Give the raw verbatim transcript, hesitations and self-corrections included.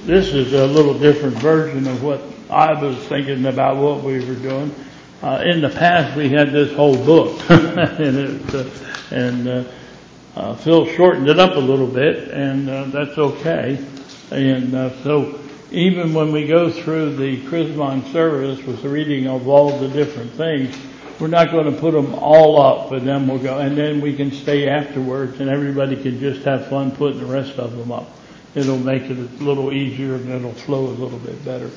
this is a little different version of what I was thinking about what we were doing. Uh, in the past, we had this whole book, and, it, uh, and uh, uh, Phil shortened it up a little bit, and uh, that's okay. And uh, so even when we go through the Chrismon service with the reading of all the different things, we're not going to put them all up, and then we'll go, and then we can stay afterwards, and everybody can just have fun putting the rest of them up. It'll make it a little easier, and it'll flow a little bit better.